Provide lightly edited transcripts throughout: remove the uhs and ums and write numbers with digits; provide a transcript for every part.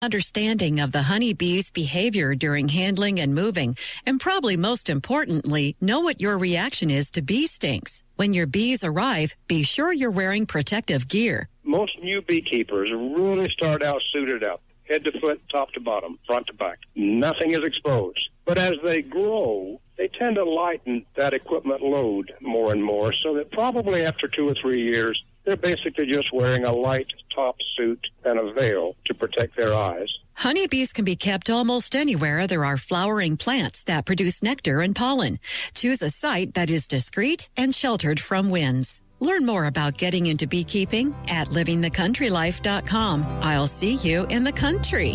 understanding of the honeybee's behavior during handling and moving, and probably most importantly, know what your reaction is to bee stings. When your bees arrive, be sure you're wearing protective gear. Most new beekeepers really start out suited up, head to foot, top to bottom, front to back. Nothing is exposed. But as they grow, they tend to lighten that equipment load more and more, so that probably after 2 or 3 years, they're basically just wearing a light top suit and a veil to protect their eyes. Honeybees can be kept almost anywhere there are flowering plants that produce nectar and pollen. Choose a site that is discreet and sheltered from winds. Learn more about getting into beekeeping at livingthecountrylife.com. I'll see you in the country.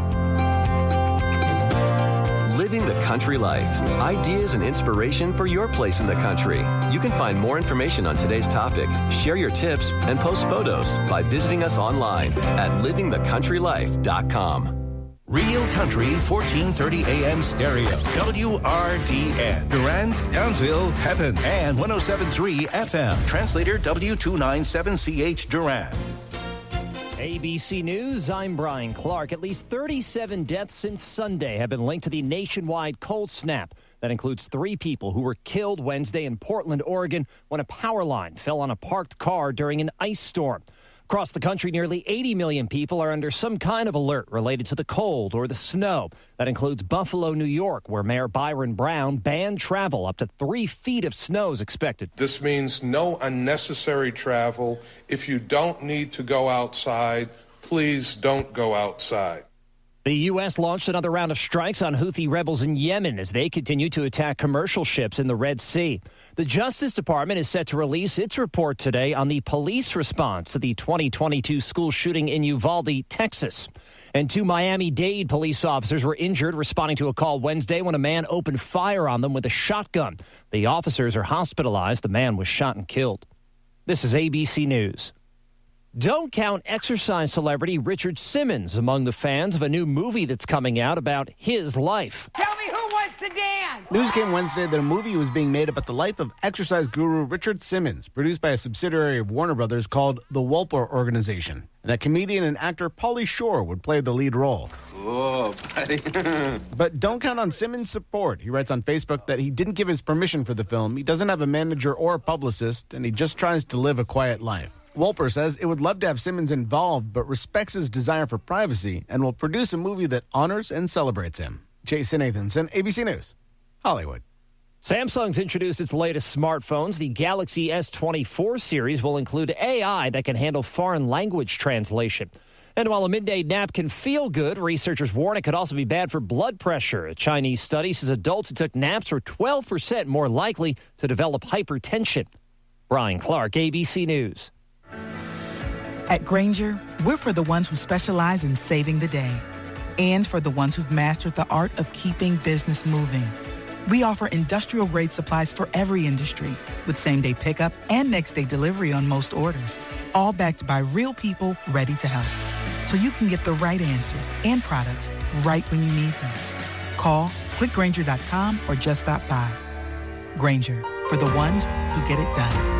Living the Country Life. Ideas and inspiration for your place in the country. You can find more information on today's topic, share your tips, and post photos by visiting us online at livingthecountrylife.com. Real Country 1430 AM stereo. WRDN. Durand, Townsville, Pepin, and 107.3 FM. Translator W297CH Durand. ABC News, I'm Brian Clark. At least 37 deaths since Sunday have been linked to the nationwide cold snap. That includes 3 people who were killed Wednesday in Portland, Oregon, when a power line fell on a parked car during an ice storm. Across the country, nearly 80 million people are under some kind of alert related to the cold or the snow. That includes Buffalo, New York, where Mayor Byron Brown banned travel. Up to 3 feet of snow is expected. This means no unnecessary travel. If you don't need to go outside, please don't go outside. The U.S. launched another round of strikes on Houthi rebels in Yemen as they continue to attack commercial ships in the Red Sea. The Justice Department is set to release its report today on the police response to the 2022 school shooting in Uvalde, Texas. And 2 Miami-Dade police officers were injured responding to a call Wednesday when a man opened fire on them with a shotgun. The officers are hospitalized. The man was shot and killed. This is ABC News. Don't count exercise celebrity Richard Simmons among the fans of a new movie that's coming out about his life. Tell me who wants to dance! News came Wednesday that a movie was being made about the life of exercise guru Richard Simmons, produced by a subsidiary of Warner Brothers called The Wolper Organization, and that comedian and actor Pauly Shore would play the lead role. Oh, buddy. But don't count on Simmons' support. He writes on Facebook that he didn't give his permission for the film, he doesn't have a manager or a publicist, and he just tries to live a quiet life. Wolper says it would love to have Simmons involved, but respects his desire for privacy and will produce a movie that honors and celebrates him. Jason Nathanson, ABC News, Hollywood. Samsung's introduced its latest smartphones. The Galaxy S24 series will include AI that can handle foreign language translation. And while a midday nap can feel good, researchers warn it could also be bad for blood pressure. A Chinese study says adults who took naps were 12% more likely to develop hypertension. Brian Clark, ABC News. At Grainger, we're for the ones who specialize in saving the day and for the ones who've mastered the art of keeping business moving. We offer industrial-grade supplies for every industry with same-day pickup and next-day delivery on most orders, all backed by real people ready to help. So you can get the right answers and products right when you need them. Call quickgrainger.com or just stop by. Grainger, for the ones who get it done.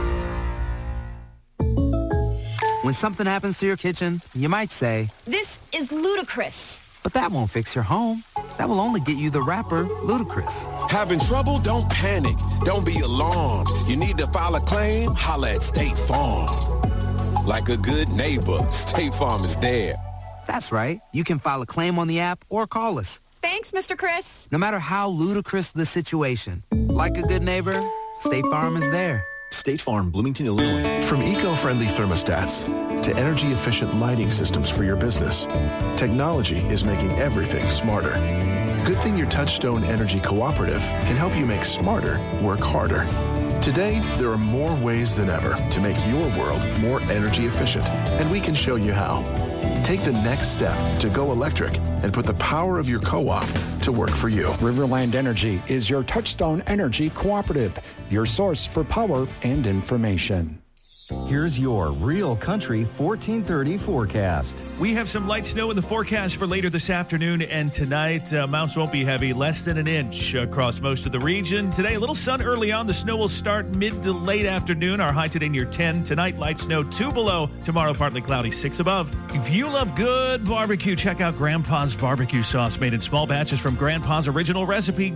When something happens to your kitchen, you might say, "This is ludicrous." But that won't fix your home. That will only get you the rapper, Ludacris. Having trouble? Don't panic. Don't be alarmed. You need to file a claim? Holla at State Farm. Like a good neighbor, State Farm is there. That's right. You can file a claim on the app or call us. Thanks, Mr. Chris. No matter how ludicrous the situation, like a good neighbor, State Farm is there. State Farm, Bloomington, Illinois. From eco-friendly thermostats to energy-efficient lighting systems for your business, technology is making everything smarter. Good thing your Touchstone Energy Cooperative can help you make smarter work harder. Today, there are more ways than ever to make your world more energy efficient, and we can show you how. Take the next step to go electric and put the power of your co-op to work for you. Riverland Energy is your Touchstone Energy Cooperative, your source for power and information. Here's your Real Country 1430 forecast. We have some light snow in the forecast for later this afternoon and tonight. Amounts won't be heavy, less than an inch across most of the region. Today, a little sun early on. The snow will start mid to late afternoon. Our high today near 10. Tonight, light snow 2 below. Tomorrow, partly cloudy 6 above. If you love good barbecue, check out Grandpa's barbecue sauce made in small batches from Grandpa's original recipe,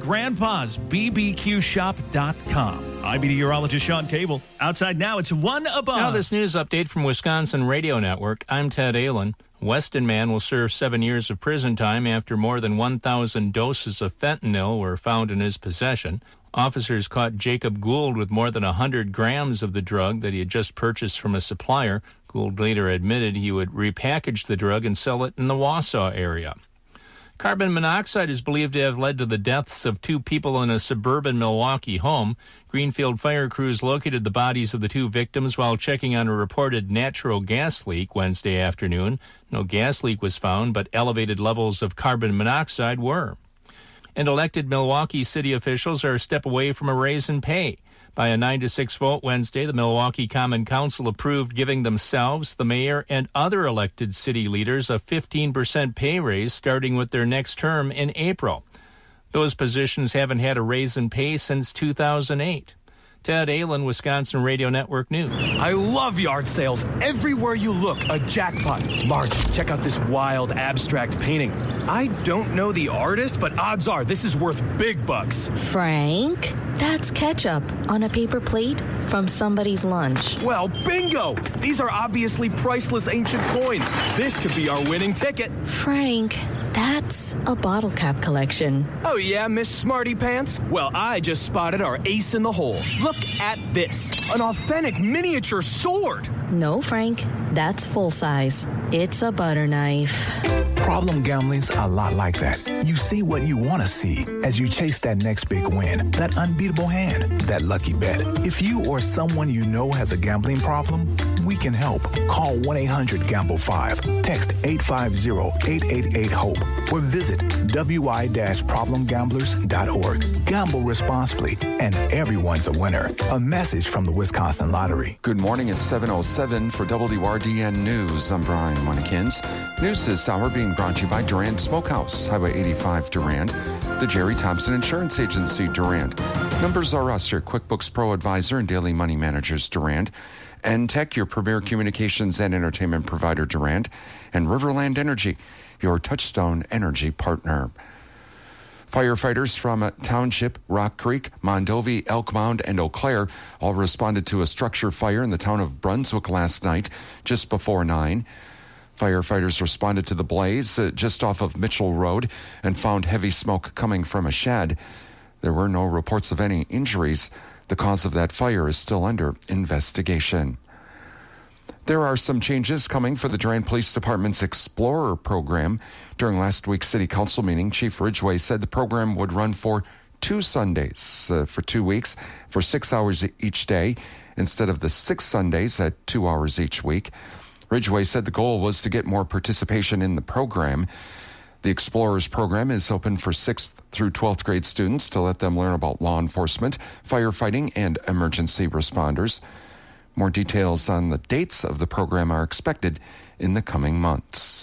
grandpa'sbbqshop.com. I'm meteorologist Sean Cable. Outside now, it's 1 above. Now this news update from Wisconsin Radio Network. I'm Ted Allen. Weston man will serve 7 years of prison time after more than 1,000 doses of fentanyl were found in his possession. Officers caught Jacob Gould with more than 100 grams of the drug that he had just purchased from a supplier. Gould later admitted he would repackage the drug and sell it in the Wausau area. Carbon monoxide is believed to have led to the deaths of 2 people in a suburban Milwaukee home. Greenfield fire crews located the bodies of the 2 victims while checking on a reported natural gas leak Wednesday afternoon. No gas leak was found, but elevated levels of carbon monoxide were. And elected Milwaukee city officials are a step away from a raise in pay. By a 9-6 vote Wednesday, the Milwaukee Common Council approved giving themselves, the mayor, and other elected city leaders a 15% pay raise starting with their next term in April. Those positions haven't had a raise in pay since 2008. Ted Allen, Wisconsin Radio Network News. I love yard sales. Everywhere you look, a jackpot. Marge, check out this wild abstract painting. I don't know the artist, but odds are this is worth big bucks. Frank, that's ketchup on a paper plate from somebody's lunch. Well, bingo! These are obviously priceless ancient coins. This could be our winning ticket. Frank, that's a bottle cap collection. Oh yeah, Miss Smarty Pants? Well, I just spotted our ace in the hole. Look at this, an authentic miniature sword. No, Frank, that's full size. It's a butter knife. Problem gambling's a lot like that. You see what you want to see as you chase that next big win, that unbeatable hand, that lucky bet. If you or someone you know has a gambling problem, we can help. Call 1-800-GAMBLE-5, text 850-888-HOPE, or visit wi-problemgamblers.org. Gamble responsibly, and everyone's a winner. A message from the Wisconsin Lottery. Good morning, it's 7:07 for WRDN News. I'm Brian Monikins. News this hour being brought to you by Durand Smokehouse, Highway 85 Durand, the Jerry Thompson Insurance Agency Durand, Numbers R Us, your QuickBooks Pro Advisor and Daily Money Managers Durand, and Tech, your premier communications and entertainment provider Durand, and Riverland Energy, your Touchstone Energy partner. Firefighters from Township, Rock Creek, Mondovi, Elk Mound, and Eau Claire all responded to a structure fire in the town of Brunswick last night, just before 9. Firefighters responded to the blaze just off of Mitchell Road and found heavy smoke coming from a shed. There were no reports of any injuries. The cause of that fire is still under investigation. There are some changes coming for the Durand Police Department's Explorer program. During last week's City Council meeting, Chief Ridgway said the program would run for 2 Sundays for 2 weeks for 6 hours each day instead of the 6 Sundays at 2 hours each week. Ridgway said the goal was to get more participation in the program. The Explorers program is open for 6th through 12th grade students to let them learn about law enforcement, firefighting, and emergency responders. More details on the dates of the program are expected in the coming months.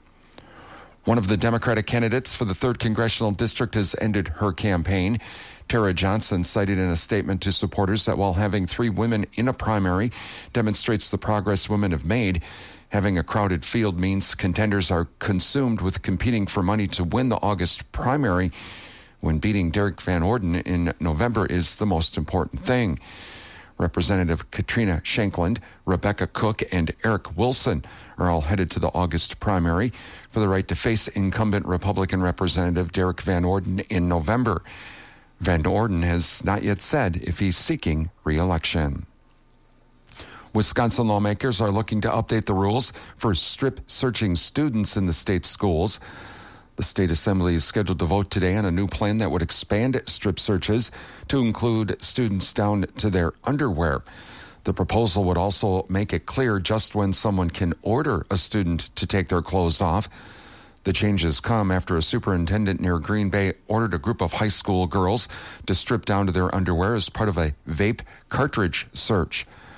One of the Democratic candidates for the 3rd Congressional District has ended her campaign. Tara Johnson cited in a statement to supporters that while having 3 women in a primary demonstrates the progress women have made, having a crowded field means contenders are consumed with competing for money to win the August primary, when beating Derek Van Orden in November is the most important thing. Representative Katrina Shankland, Rebecca Cook, and Eric Wilson are all headed to the August primary for the right to face incumbent Republican Representative Derek Van Orden in November. Van Orden has not yet said if he's seeking re-election. Wisconsin lawmakers are looking to update the rules for strip searching students in the state schools. The State Assembly is scheduled to vote today on a new plan that would expand strip searches to include students down to their underwear. The proposal would also make it clear just when someone can order a student to take their clothes off. The changes come after a superintendent near Green Bay ordered a group of high school girls to strip down to their underwear as part of a vape cartridge search.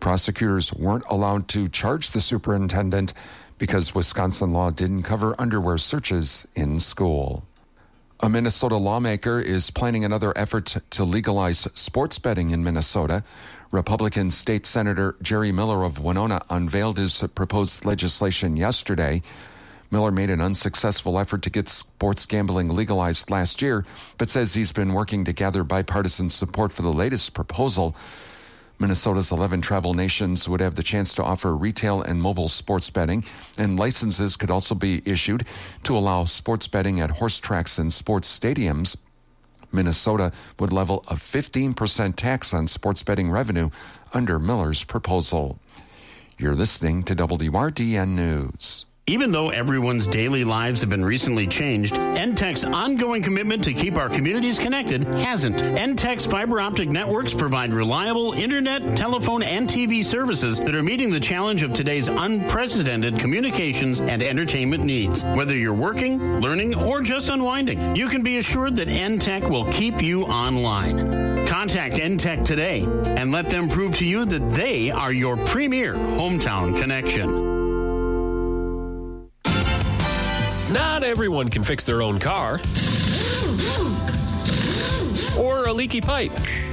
Prosecutors weren't allowed to charge the superintendent because Wisconsin law didn't cover underwear searches in school. A Minnesota lawmaker is planning another effort to legalize sports betting in Minnesota. Republican State Senator Jerry Miller of Winona unveiled his proposed legislation yesterday. Miller made an unsuccessful effort to get sports gambling legalized last year, but says he's been working to gather bipartisan support for the latest proposal. Minnesota's 11 travel nations would have the chance to offer retail and mobile sports betting, and licenses could also be issued to allow sports betting at horse tracks and sports stadiums. Minnesota would level a 15% tax on sports betting revenue under Miller's proposal. You're listening to WRDN News. Even though everyone's daily lives have been recently changed, NTEC's ongoing commitment to keep our communities connected hasn't. NTEC's fiber optic networks provide reliable internet, telephone, and TV services that are meeting the challenge of today's unprecedented communications and entertainment needs. Whether you're working, learning, or just unwinding, you can be assured that NTEC will keep you online. Contact NTEC today and let them prove to you that they are your premier hometown connection. Not everyone can fix their own car or a leaky pipe.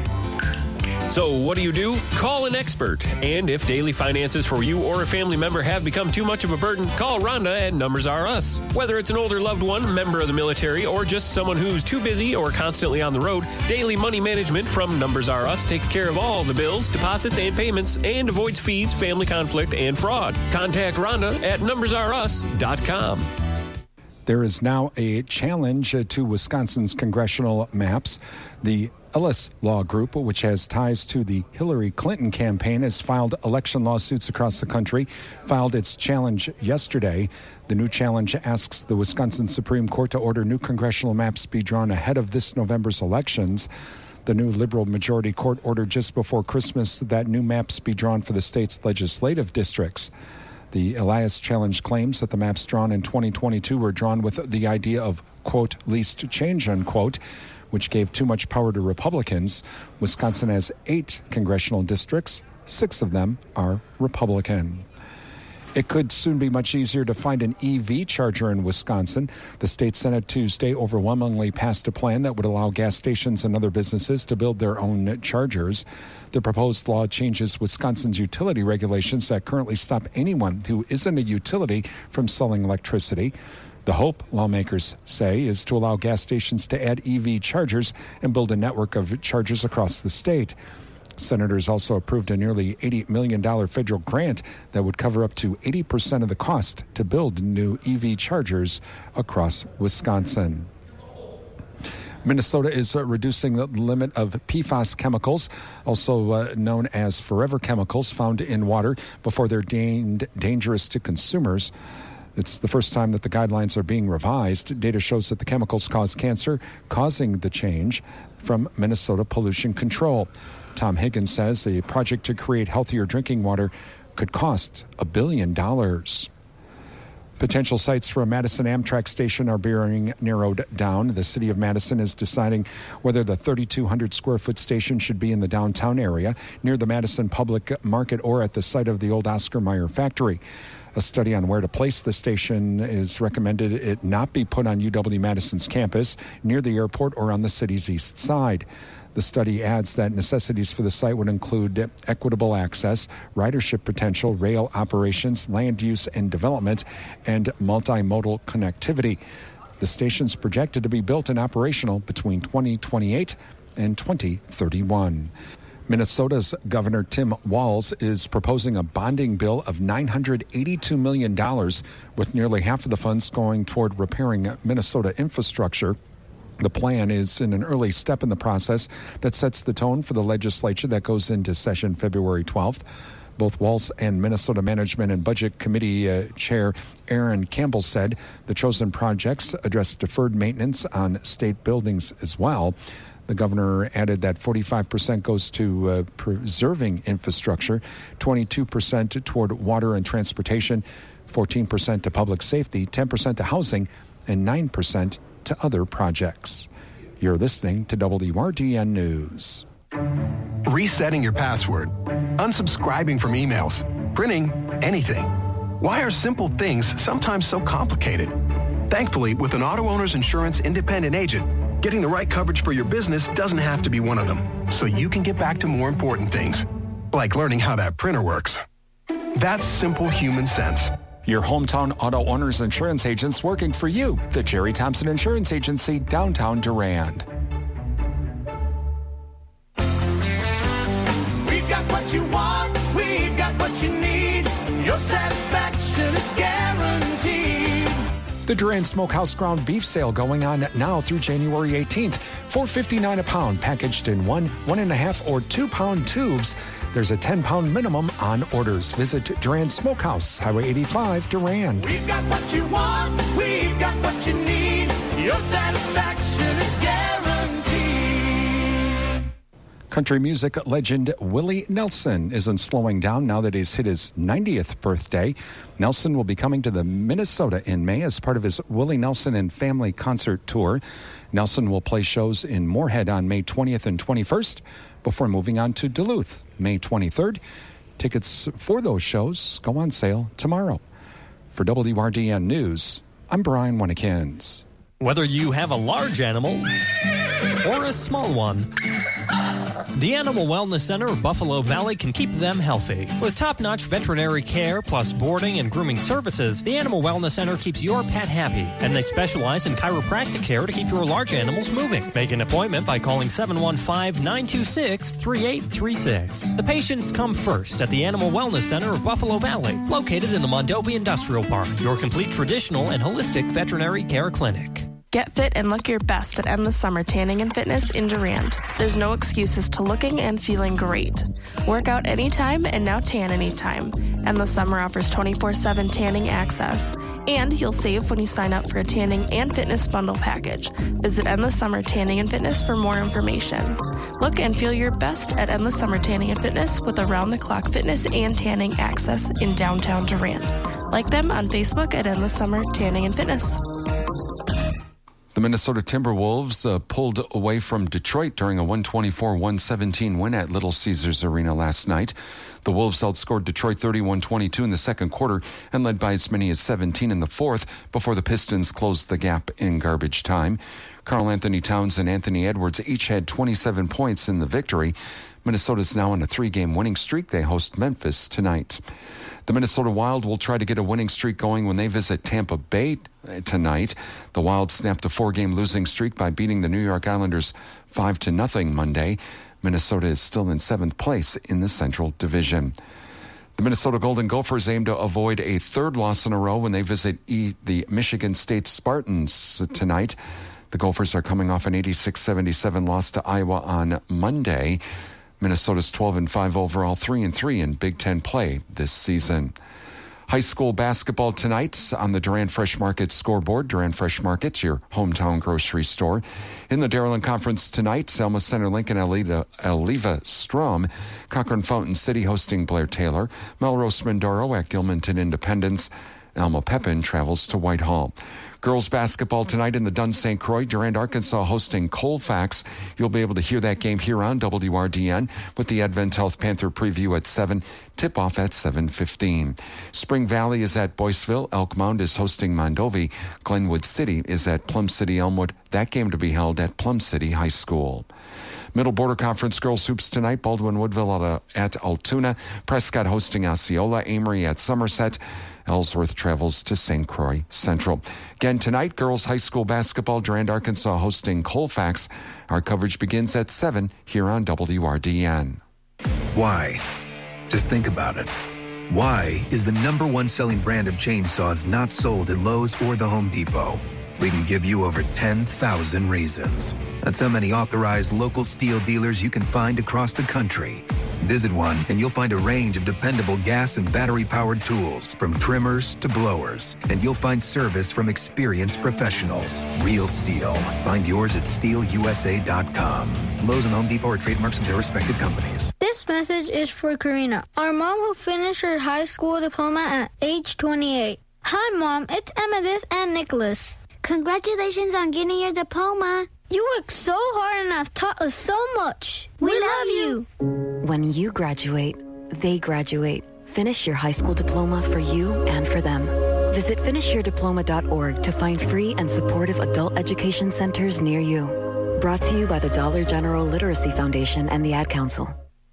So what do? Call an expert. And if daily finances for you or a family member have become too much of a burden, call Rhonda at Numbers R Us. Whether it's an older loved one, member of the military, or just someone who's too busy or constantly on the road, Daily Money Management from Numbers R Us takes care of all the bills, deposits, and payments and avoids fees, family conflict, and fraud. Contact Rhonda at numbersrus.com. There is now a challenge to Wisconsin's congressional maps. The Ellis Law Group, which has ties to the Hillary Clinton campaign, has filed election lawsuits across the country, filed its challenge yesterday. The new challenge asks the Wisconsin Supreme Court to order new congressional maps be drawn ahead of this November's elections. The new liberal majority court ordered just before Christmas that new maps be drawn for the state's legislative districts. The Elias Challenge claims that the maps drawn in 2022 were drawn with the idea of, quote, least change, unquote, which gave too much power to Republicans. Wisconsin has 8 congressional districts. 6 of them are Republican. It could soon be much easier to find an EV charger in Wisconsin. The state Senate Tuesday overwhelmingly passed a plan that would allow gas stations and other businesses to build their own chargers. The proposed law changes Wisconsin's utility regulations that currently stop anyone who isn't a utility from selling electricity. The hope, lawmakers say, is to allow gas stations to add EV chargers and build a network of chargers across the state. Senators also approved a nearly $80 million federal grant that would cover up to 80% of the cost to build new EV chargers across Wisconsin. Minnesota is reducing the limit of PFAS chemicals, also known as forever chemicals, found in water before they're deemed dangerous to consumers. It's the first time that the guidelines are being revised. Data shows that the chemicals cause cancer, causing the change from Minnesota Pollution Control. Tom Higgins says the project to create healthier drinking water could cost $1 billion. Potential sites for a Madison Amtrak station are being narrowed down. The city of Madison is deciding whether the 3,200 square foot station should be in the downtown area, near the Madison Public Market, or at the site of the old Oscar Mayer factory. A study on where to place the station is recommended it not be put on UW-Madison's campus, near the airport, or on the city's east side. The study adds that necessities for the site would include equitable access, ridership potential, rail operations, land use and development, and multimodal connectivity. The station's projected to be built and operational between 2028 and 2031. Minnesota's Governor Tim Walz is proposing a bonding bill of $982 million, with nearly half of the funds going toward repairing Minnesota infrastructure. The plan is in an early step in the process that sets the tone for the legislature that goes into session February 12th. Both Walz and Minnesota Management and Budget Committee Chair Aaron Campbell said the chosen projects address deferred maintenance on state buildings as well. The governor added that 45% goes to preserving infrastructure, 22% toward water and transportation, 14% to public safety, 10% to housing, and 9% to other projects. You're listening to WRDN News. resetting your password, unsubscribing from emails, printing anything. Why are simple things sometimes so complicated? Thankfully, with an Auto Owners Insurance independent agent, getting the right coverage for your business doesn't have to be one of them, so you can get back to more important things, like learning how that printer works. That's simple human sense. Your hometown Auto Owners Insurance agents working for you. The Jerry Thompson Insurance Agency, downtown Durand. We've got what you want, we've got what you need. Your satisfaction is guaranteed. The Durand Smokehouse ground beef sale going on now through January 18th. $4.59 a pound, packaged in 1.5, or 2 pound tubes. There's a 10-pound minimum on orders. Visit Durand Smokehouse, Highway 85, Durand. We've got what you want, we've got what you need. Your satisfaction is guaranteed. Country music legend Willie Nelson isn't slowing down now that he's hit his 90th birthday. Nelson will be coming to the Minnesota in May as part of his Willie Nelson and Family Concert Tour. Nelson will play shows in Moorhead on May 20th and 21st before moving on to Duluth, May 23rd. Tickets for those shows go on sale tomorrow. For WRDN News, I'm Brian Winnikins. Whether you have a large animal or a small one, the Animal Wellness Center of Buffalo Valley can keep them healthy. With top-notch veterinary care plus boarding and grooming services, the Animal Wellness Center keeps your pet happy, and they specialize in chiropractic care to keep your large animals moving. Make an appointment by calling 715-926-3836. The patients come first at the Animal Wellness Center of Buffalo Valley, located in the Mondovi Industrial Park, your complete traditional and holistic veterinary care clinic. Get fit and look your best at Endless Summer Tanning and Fitness in Durand. There's no excuses to looking and feeling great. Work out anytime and now tan anytime. Endless Summer offers 24/7 tanning access. And you'll save when you sign up for a tanning and fitness bundle package. Visit Endless Summer Tanning and Fitness for more information. Look and feel your best at Endless Summer Tanning and Fitness with around-the-clock fitness and tanning access in downtown Durand. Like them on Facebook at Endless Summer Tanning and Fitness. The Minnesota Timberwolves pulled away from Detroit during a 124-117 win at Little Caesars Arena last night. The Wolves outscored Detroit 31-22 in the second quarter and led by as many as 17 in the fourth before the Pistons closed the gap in garbage time. Karl Anthony Towns and Anthony Edwards each had 27 points in the victory. Minnesota's now on a 3-game winning streak. They host Memphis tonight. The Minnesota Wild will try to get a winning streak going when they visit Tampa Bay tonight. The Wild snapped a 4-game losing streak by beating the New York Islanders 5-0 Monday. Minnesota is still in 7th place in the Central Division. The Minnesota Golden Gophers aim to avoid a third loss in a row when they visit the Michigan State Spartans tonight. The Gophers are coming off an 86-77 loss to Iowa on Monday. Minnesota's 12-5 overall, 3-3 in Big Ten play this season. High school basketball tonight on the Durand Fresh Market scoreboard. Durand Fresh Market, your hometown grocery store. In the Dairyland Conference tonight, Selma Center Lincoln, Eleva Strom, Cochrane Fountain City hosting Blair Taylor, Melrose Mindoro at Gilmanton Independence. Alma Pepin travels to Whitehall. Girls basketball tonight in the Dunn St. Croix. Durand, Arkansas hosting Colfax. You'll be able to hear that game here on WRDN with the Advent Health Panther preview at 7, tip-off at 7:15. Spring Valley is at Boyceville. Elk Mound is hosting Mondovi. Glenwood City is at Plum City Elmwood. That game to be held at Plum City High School. Middle Border Conference girls hoops tonight. Baldwin Woodville at Altoona. Prescott hosting Osceola. Amory at Somerset. Ellsworth travels to St. Croix Central. Again tonight, girls high school basketball. Durand, Arkansas hosting Colfax. Our coverage begins at 7 here on WRDN. Why? Just think about it. Why is the #1 selling brand of chainsaws not sold at Lowe's or the Home Depot? We can give you over 10,000 reasons. That's how many authorized local steel dealers you can find across the country. Visit one and you'll find a range of dependable gas and battery-powered tools, from trimmers to blowers. And you'll find service from experienced professionals. Real Steel. Find yours at steelusa.com. Lowe's and Home Depot are trademarks of their respective companies. This message is for Karina, our mom who finished her high school diploma at age 28. Hi, Mom. It's Emmettith and Nicholas. Congratulations on getting your diploma. You worked so hard and have taught us so much. We love you. When you graduate, they graduate. Finish your high school diploma for you and for them. Visit finishyourdiploma.org to find free and supportive adult education centers near you. Brought to you by the Dollar General Literacy Foundation and the Ad Council.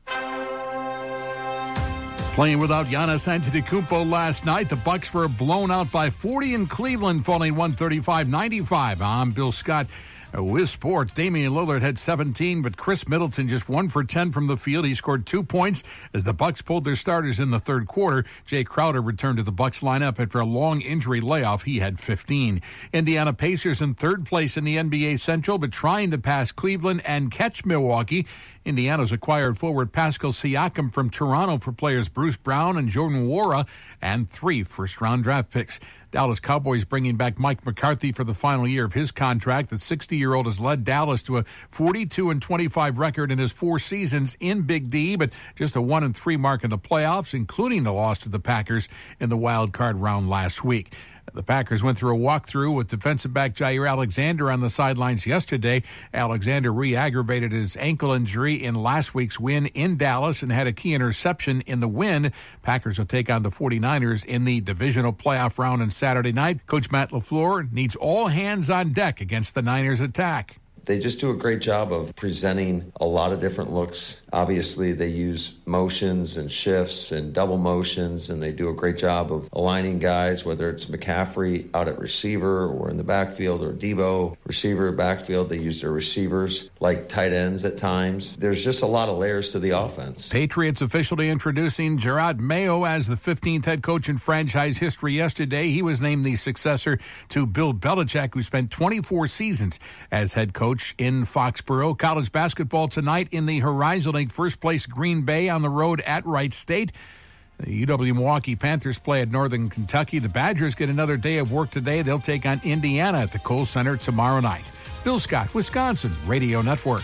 Playing without Giannis Antetokounmpo last night, the Bucks were blown out by 40 in Cleveland, falling 135-95. I'm Bill Scott. With sports, Damian Lillard had 17, but Chris Middleton just 1 for 10 from the field. He scored 2 points as the Bucks pulled their starters in the third quarter. Jay Crowder returned to the Bucks lineup after a long injury layoff. He had 15. Indiana Pacers in third place in the NBA Central, but trying to pass Cleveland and catch Milwaukee. Indiana's acquired forward Pascal Siakam from Toronto for players Bruce Brown and Jordan Nwora and 3 first-round draft picks. Dallas Cowboys bringing back Mike McCarthy for the final year of his contract. The 60-year-old has led Dallas to a 42-25 record in his 4 seasons in Big D, but just a 1-3 mark in the playoffs, including the loss to the Packers in the wild card round last week. The Packers went through a walkthrough with defensive back Jair Alexander on the sidelines yesterday. Alexander re-aggravated his ankle injury in last week's win in Dallas and had a key interception in the win. Packers will take on the 49ers in the divisional playoff round on Saturday night. Coach Matt LaFleur needs all hands on deck against the Niners attack. They just do a great job of presenting a lot of different looks. Obviously, they use motions and shifts and double motions, and they do a great job of aligning guys, whether it's McCaffrey out at receiver or in the backfield, or Debo, receiver, backfield. They use their receivers like tight ends at times. There's just a lot of layers to the offense. Patriots officially introducing Gerard Mayo as the 15th head coach in franchise history yesterday. He was named the successor to Bill Belichick, who spent 24 seasons as head coach in Foxborough. College basketball tonight in the Horizon League. First place Green Bay on the road at Wright State. The UW Milwaukee Panthers play at Northern Kentucky. The Badgers get another day of work today. They'll take on Indiana at the Kohl Center tomorrow night. Bill Scott, Wisconsin Radio Network.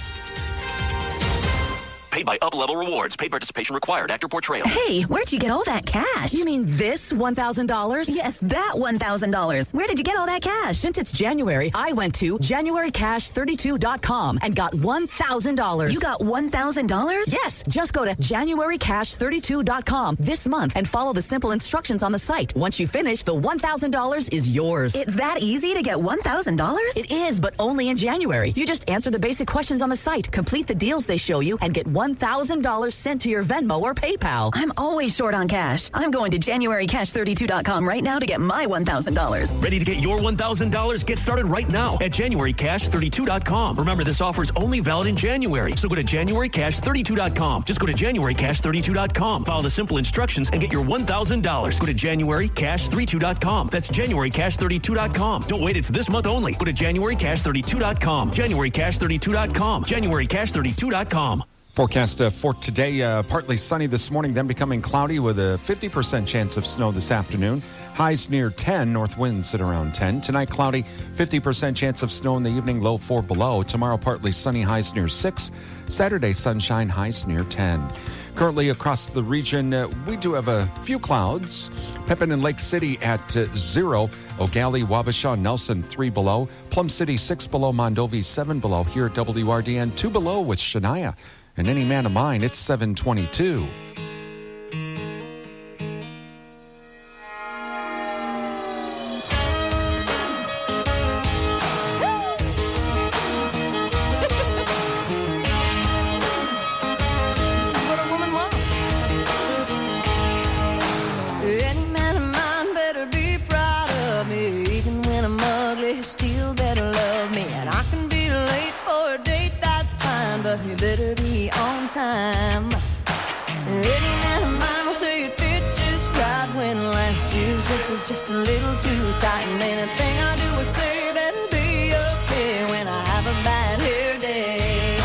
Paid by Up-Level Rewards. Paid participation required. Actor portrayal. Hey, where'd you get all that cash? You mean this $1,000? Yes, that $1,000. Where did you get all that cash? Since it's January, I went to JanuaryCash32.com and got $1,000. You got $1,000? Yes. Just go to JanuaryCash32.com this month and follow the simple instructions on the site. Once you finish, the $1,000 is yours. It's that easy to get $1,000? It is, but only in January. You just answer the basic questions on the site, complete the deals they show you, and get $1,000 sent to your Venmo or PayPal. I'm always short on cash. I'm going to JanuaryCash32.com right now to get my $1,000. Ready to get your $1,000? Get started right now at JanuaryCash32.com. Remember, this offer is only valid in January, so go to JanuaryCash32.com. Just go to JanuaryCash32.com. Follow the simple instructions and get your $1,000. Go to JanuaryCash32.com. That's JanuaryCash32.com. Don't wait, it's this month only. Go to JanuaryCash32.com. JanuaryCash32.com. JanuaryCash32.com. Forecast for today, partly sunny this morning, then becoming cloudy with a 50% chance of snow this afternoon. Highs near 10, north winds at around 10. Tonight, cloudy, 50% chance of snow in the evening, low 4 below. Tomorrow, partly sunny, highs near 6. Saturday, sunshine, highs near 10. Currently across the region, we do have a few clouds. Pepin and Lake City at 0. O'Galley, Wabasha, Nelson 3 below. Plum City 6 below. Mondovi 7 below. Here at WRDN 2 below with Shania. And Any Man of Mine, it's 722. You better be on time. Any man of mine will say it fits just right when last year's dress is just a little too tight. And anything I do or say better be okay when I have a bad hair day.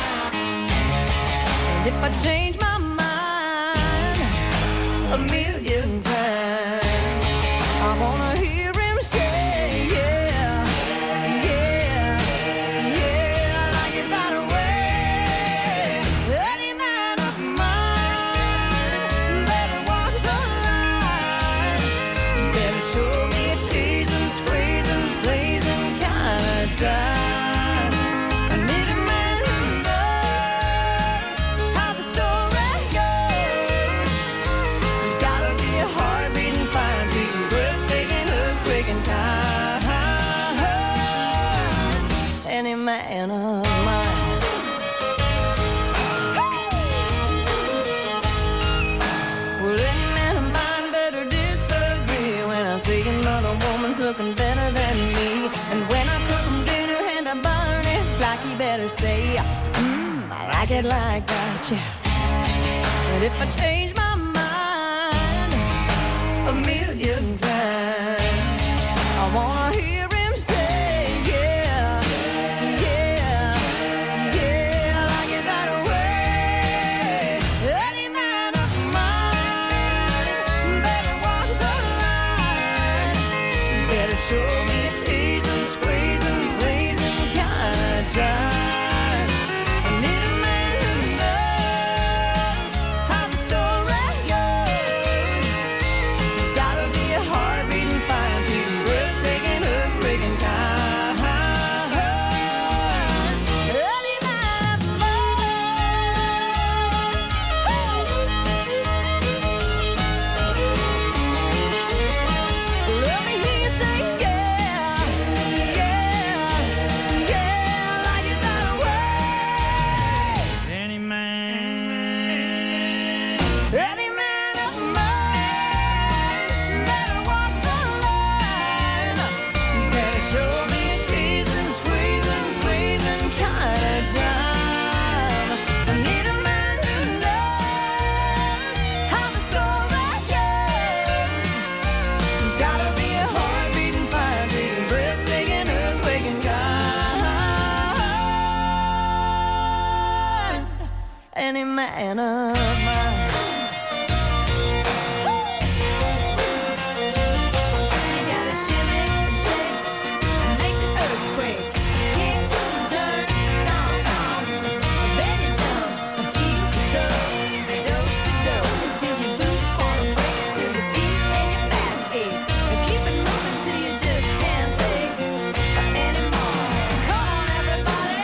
And if I change my mind a million times, I wanna hear him say, yeah, yeah, yeah, I like it that way. Any man of mine better walk the line, better show me it's teasing, squeezing, blazing kind of time. I need a man who knows how the story man of mine. Well, any man of mine better disagree when I see another woman's looking better than me. And when I cook him dinner and I burn it like, he better say, I like it like that, yeah. But if I change my mind a million times, I wanna hear him say, yeah, yeah, yeah, I like it that way. Any man of mine better walk the line, better show me a teasing, squeezing, pleasing kind of time. Any man of mine. You gotta shimmy, shake, and make the earthquake. Kick, turn, stomp, stomp. Then you jump, heel to toe, dose to dose, till your boots wanna break, till your feet and your back ache. And keep it moving till you just can't take anymore. Come on, everybody.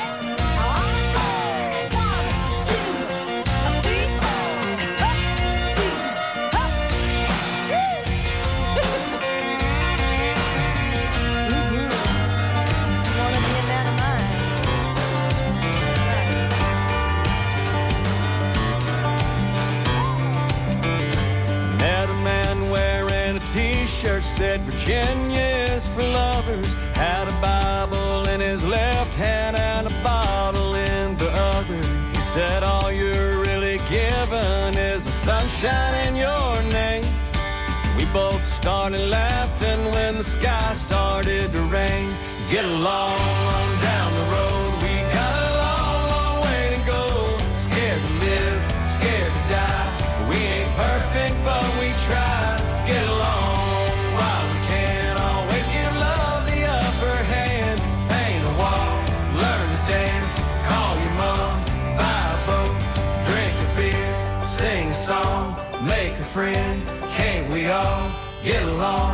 T-shirt said Virginia is for lovers, had a Bible in his left hand and a bottle in the other. He said all you're really given is the sunshine in your name. We both started laughing when the sky started to rain. Get along on down the road, we got a long, long way to go. Scared to live, scared to die. We ain't perfect, but we try. Get along while we can. Always give love the upper hand. Paint a wall, learn to dance. Call your mom, buy a boat, drink a beer, sing a song, make a friend. Can't we all get along?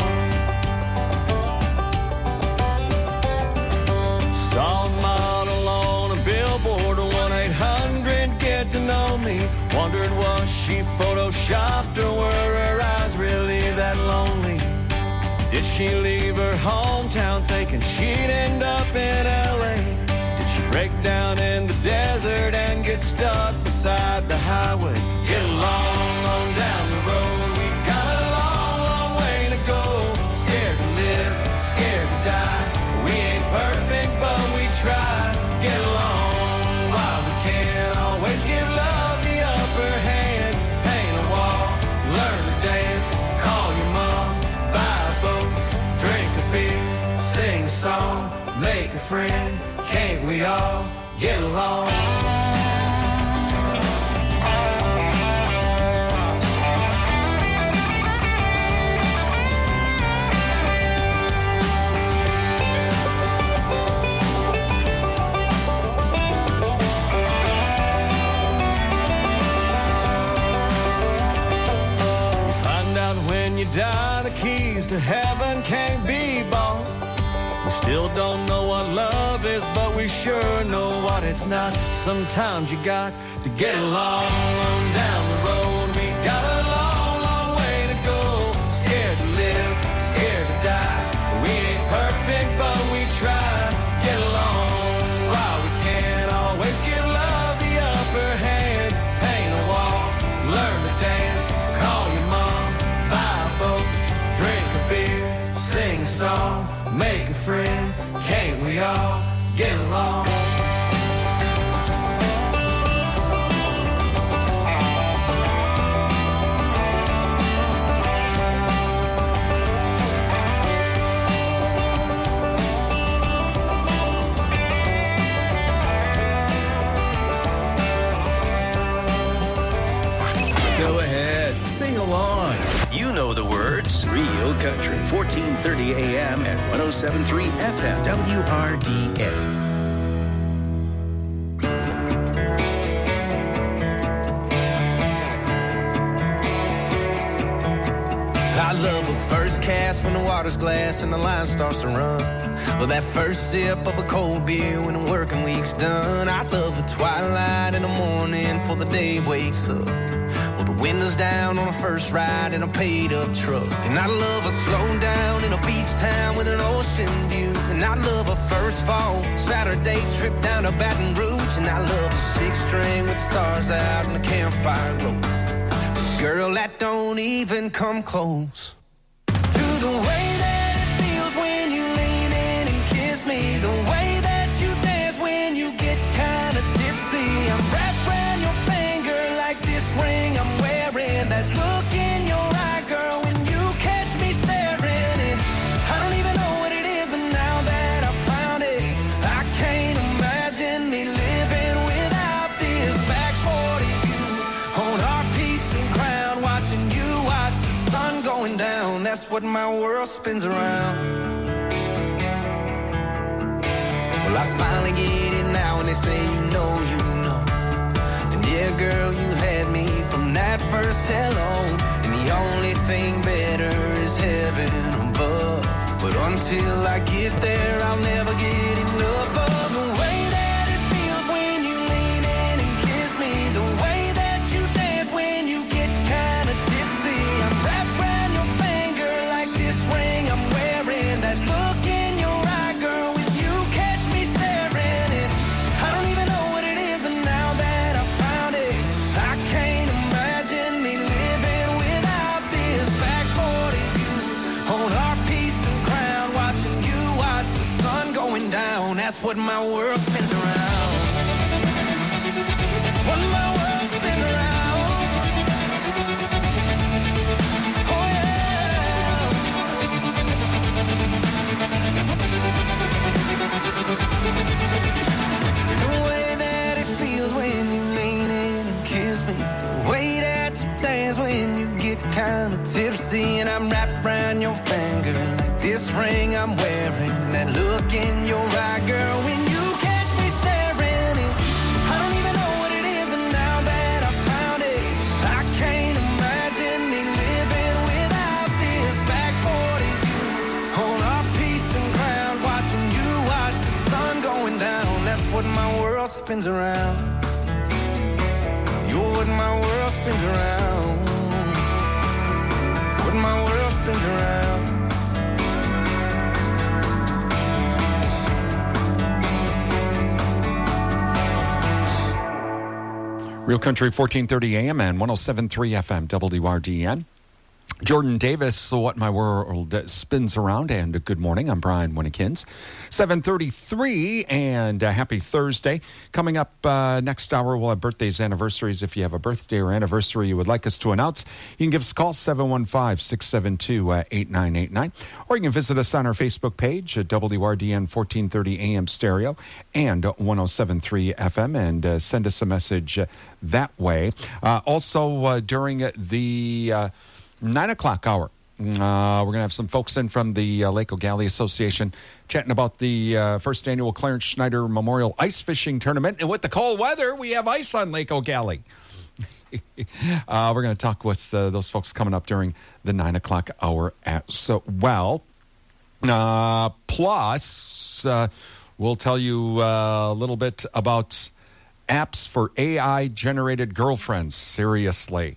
Saw a model on a billboard, 1-800 get to know me. Wondered was she photoshopped or were her eyes really that lonely? Did she leave her hometown thinking she'd end up in LA? Did she break down in the desert and get stuck beside the highway? Get along on down the road, we got a long, long way to go. Scared to live, scared to die. We ain't perfect, but we try. Get along while we can. Always give love the upper hand. Paint a wall, learn to dance. Call your mom, buy a boat, drink a beer, sing a song, make a friend. Can't we all get along? When you die, the keys to heaven can't be bought. We still don't know what love is, but we sure know what it's not. Sometimes you got to get along down the road. We got a long, long way to go. Scared to live, scared to die. We ain't perfect, but we try. Get along while all get along. Go ahead, sing along. You know the words. Real Country, 1430 AM at 107.3 FM, WRDA. I love a first cast when the water's glass and the line starts to run. Well, that first sip of a cold beer when the working week's done. I love a twilight in the morning before the day wakes up. Well, the windows down on a first ride in a paid-up truck. And I love a slow down in a beach town with an ocean view. And I love a first fall Saturday trip down to Baton Rouge. And I love a six-string with the stars out and the campfire glow. Girl, that don't even come close to the way that it feels when you lean in and kiss me. The way that you dance when you get kind of tipsy. I'm wrapped around your finger like this ring I'm wearing. That look in your eye, girl, when you catch me staring. And I don't even know what it is, but now that I found it, I can't imagine me living without this. Back 40 view on our piece of ground, watching you watch the sun going down. That's what my world spins around. Well, I finally get it now when they say you know. And yeah, girl, you had me from that first hello. And the only thing better is heaven above. But until I get there, I'll never get enough of the way that it feels when you lean in and kiss me. The way that you dance when you get kind of tipsy. I'm wrapped around your finger like this ring I'm wearing. That look in your eye, girl, when you catch me staring. And I don't even know what it is, but now that I found it, I can't imagine me living without this. Back 40 view on our piece of ground, watching you watch the sun going down. That's what my world spins around. What my world spins around. Oh yeah. The way that it feels when you lean in and kiss me. The way that you dance when you get kind of tipsy. And I'm wrapped around your finger like this ring I'm wearing. And that look in your eye, girl, when you catch me staring. And I don't even know what it is, but now that I found it, I can't imagine me living without this. Back 40 view on our piece of ground, watching you watch the sun going down. That's what my world spins around. You're what my world spins around. What my world spins around. Real Country, 1430 AM and 107.3 FM, WRDN. Jordan Davis, What My World Spins Around, and good morning. I'm Brian Winnekins. 7:33, and happy Thursday. Coming up next hour, we'll have birthdays, anniversaries. If you have a birthday or anniversary you would like us to announce, you can give us a call, 715-672-8989, or you can visit us on our Facebook page at WRDN 1430 AM stereo and 107.3 FM, and send us a message that way. Also, during the 9 o'clock hour, we're going to have some folks in from the Lake O'Galley Association chatting about the first annual Clarence Schneider Memorial Ice Fishing Tournament. And with the cold weather, we have ice on Lake O'Galley. We're going to talk with those folks coming up during the 9 o'clock hour as well. Plus, we'll tell you a little bit about apps for AI-generated girlfriends. Seriously.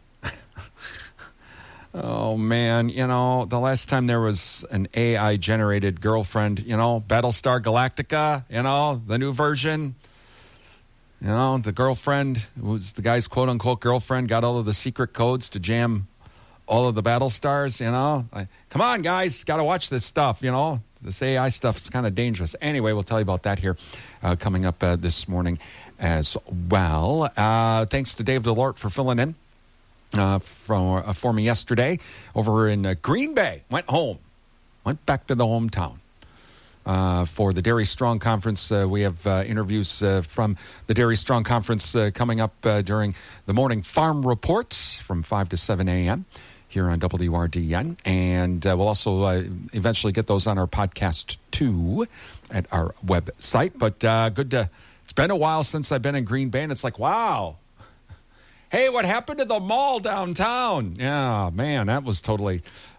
Oh, man, the last time there was an AI-generated girlfriend, Battlestar Galactica, the new version, the girlfriend, who's the guy's quote-unquote girlfriend, got all of the secret codes to jam all of the battle stars, come on, guys, got to watch this stuff, This AI stuff is kind of dangerous. Anyway, we'll tell you about that here coming up this morning as well. Thanks to Dave DeLort for filling in for me yesterday over in Green Bay. Went back to the hometown. For the Dairy Strong Conference. We have interviews from the Dairy Strong Conference coming up during the morning farm report from 5 to 7 a.m. here on WRDN. And we'll also eventually get those on our podcast, too, at our website. But it's been a while since I've been in Green Bay, and it's like, wow. Hey, what happened to the mall downtown? Yeah, man, that was totally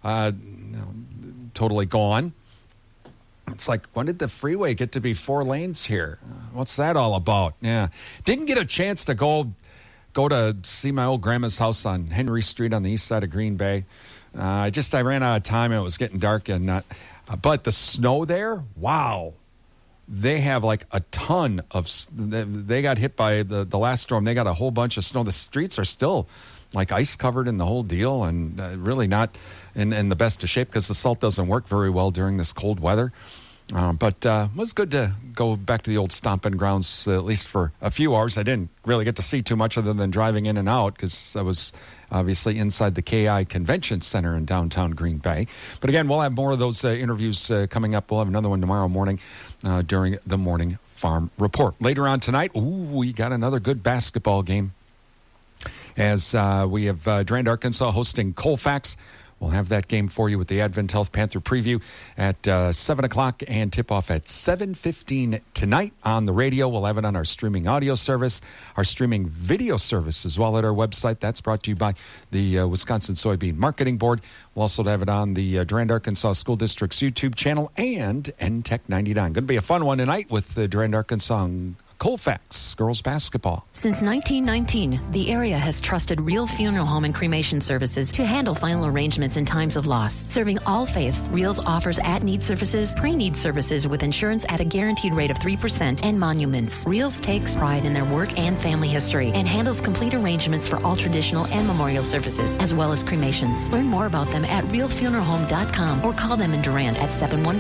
gone. It's like, when did the freeway get to be 4 lanes here? What's that all about? Yeah. Didn't get a chance to go to see my old grandma's house on Henry Street on the east side of Green Bay. I ran out of time and it was getting dark. But the snow there, wow. They have like a ton of, they got hit by the last storm. They got a whole bunch of snow. The streets are still like ice covered in the whole deal and really not in the best of shape because the salt doesn't work very well during this cold weather. But it was good to go back to the old stomping grounds, at least for a few hours. I didn't really get to see too much other than driving in and out because I was obviously inside the KI Convention Center in downtown Green Bay. But again, we'll have more of those interviews coming up. We'll have another one tomorrow morning during the morning farm report. Later on tonight, we got another good basketball game as we have Durand, Arkansas hosting Colfax. We'll have that game for you with the Advent Health Panther preview at 7 o'clock and tip-off at 7:15 tonight on the radio. We'll have it on our streaming audio service, our streaming video service as well at our website. That's brought to you by the Wisconsin Soybean Marketing Board. We'll also have it on the Durand, Arkansas School District's YouTube channel and NTech 99. Going to be a fun one tonight with Durand, Arkansas and Colfax girls basketball. Since 1919, the area has trusted Real Funeral Home and Cremation Services to handle final arrangements in times of loss. Serving all faiths, Reals offers at-need services, pre-need services with insurance at a guaranteed rate of 3%, and monuments. Reals takes pride in their work and family history and handles complete arrangements for all traditional and memorial services, as well as cremations. Learn more about them at realfuneralhome.com or call them in Durand at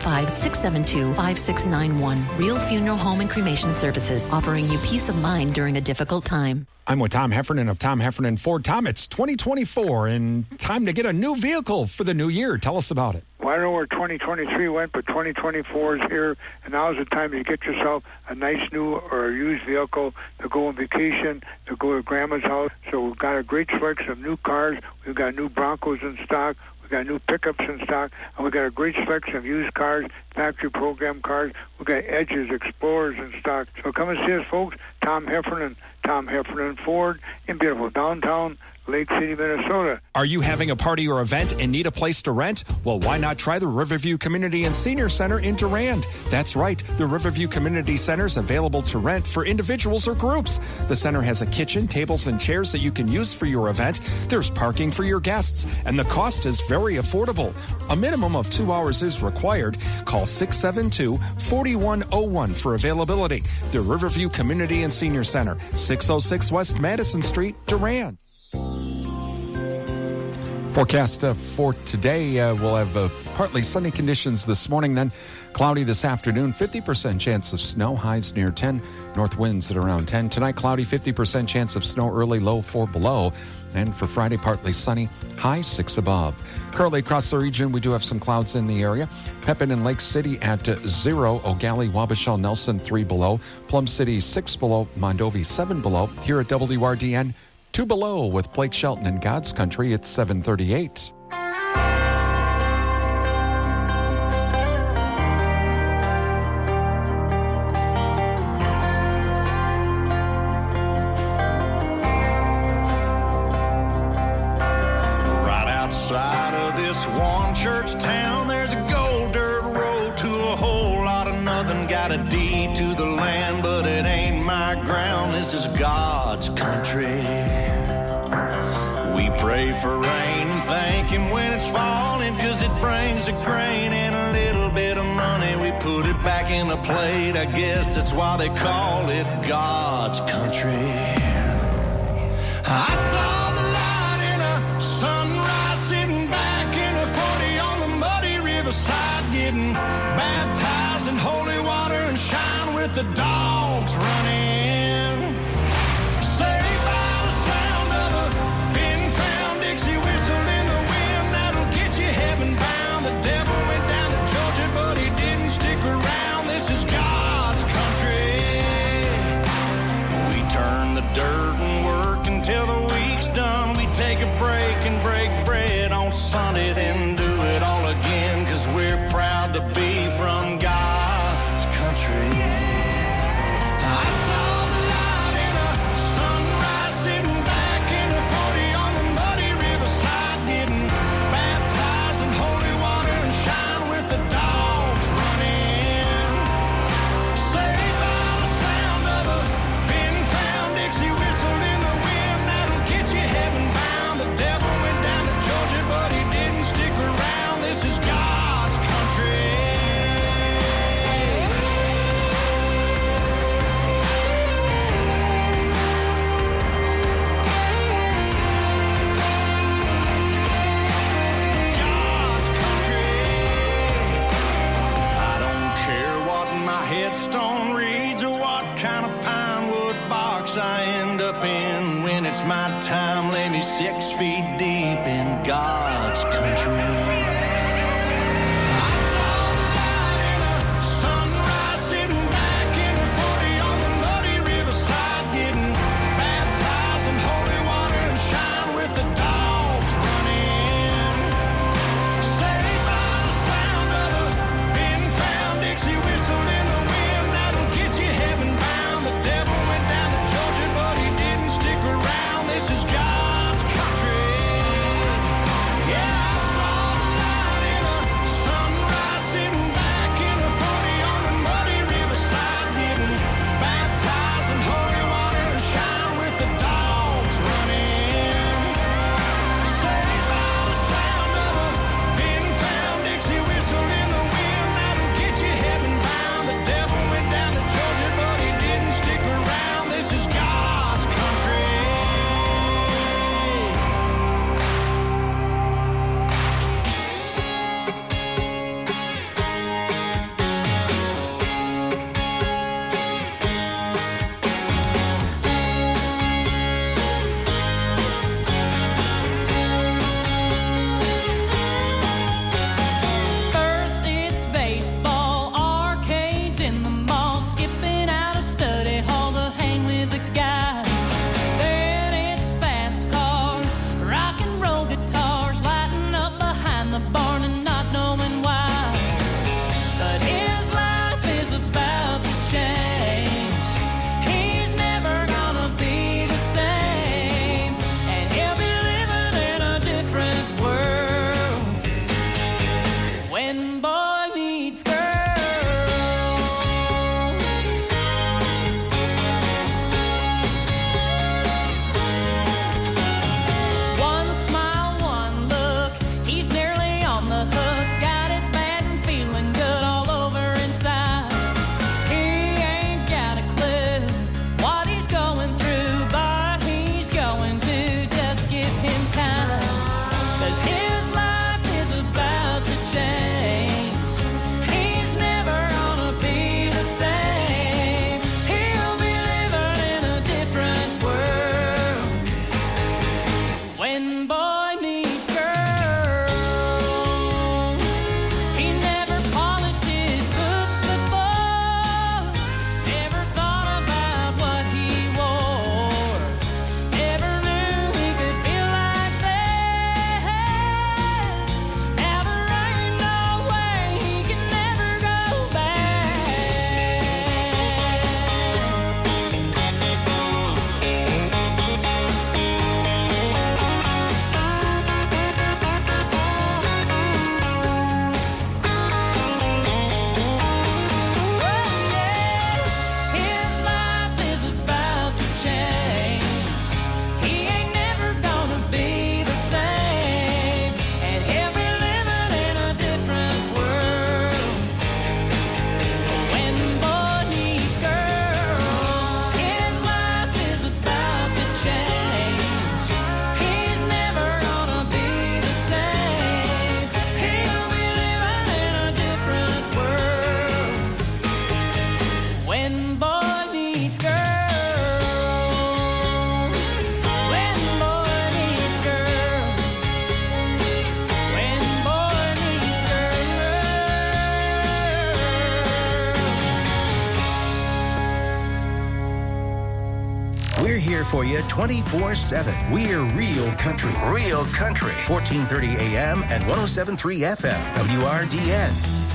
715-672-5691. Real Funeral Home and Cremation Services, offering you peace of mind during a difficult time. I'm with Tom Heffernan of Tom Heffernan Ford. Tom, it's 2024 and time to get a new vehicle for the new year. Tell us about it. Well, I don't know where 2023 went, but 2024 is here, and now's the time to get yourself a nice new or used vehicle to go on vacation, to go to grandma's house. So we've got a great selection of new cars. We've got new Broncos in stock. We've got new pickups in stock, and we've got a great selection of used cars, factory program cars. We've got Edges, Explorers in stock. So come and see us, folks. Tom Heffernan Ford in beautiful downtown Lake City, Minnesota. Are you having a party or event and need a place to rent? Well, why not try the Riverview Community and Senior Center in Durand? That's right. The Riverview Community Center is available to rent for individuals or groups. The center has a kitchen, tables, and chairs that you can use for your event. There's parking for your guests, and the cost is very affordable. A minimum of 2 hours is required. Call 672-4101 for availability. The Riverview Community and Senior Center, 606 West Madison Street, Durand. Forecast for today, we'll have partly sunny conditions this morning, then cloudy this afternoon, 50% chance of snow, highs near 10, north winds at around 10. Tonight, cloudy, 50% chance of snow early, low 4 below. And for Friday, partly sunny, high 6 above. Currently across the region, we do have some clouds in the area. Pepin and Lake City at 0, O'Galley, Wabasha, Nelson 3 below, Plum City 6 below, Mondovi 7 below. Here at WRDN, 2 below with Blake Shelton in God's Country. It's 7:38. Right outside of this one church town, there's a gold dirt road to a whole lot of nothing. Got a deed to the land, but it ain't my ground. This is God's country. We pray for rain and thank Him when it's falling, 'cause it brings a grain and a little bit of money. We put it back in the plate. I guess that's why they call it God's country. I saw the light in a sunrise the dogs running. Saved by the sound of a pin-found Dixie whistle in the wind that'll get you heaven-bound. The devil went down to Georgia, but he didn't stick around. This is God's country. We turn the dirt and work until the week's done. We take a break and break bread on Sunday, then do it all again, 'cause we're proud to be from God's country. I saw the light in a sunrise, sitting back in the 40 on the muddy riverside, getting baptized in holy water and shine with the dogs running. Saved by the sound of a pin-found Dixie whistle in the wind that'll get you heaven-bound. The devil went down to Georgia, but he didn't stick around. This is God's country. God's country. I don't care what my headstone reads or what kind of pine wood box I end up in. When it's my time, lay me 6 feet deep in God's country. I saw the light in a sunrise, sitting back in the 40 on the muddy riverside, getting baptized in holy water and shine with the dogs running. Saved by the sound of a pin-found Dixie whistle in the wind that'll get you heaven-bound. The devil went down to Georgia, but he didn't stick around. This is God's country. Yeah, I saw when boy meets girl. When boy meets girl. When boy meets girl. We're here for you 24/7. We're Real Country. Real Country. 1430 AM and 107.3 FM. WRDN.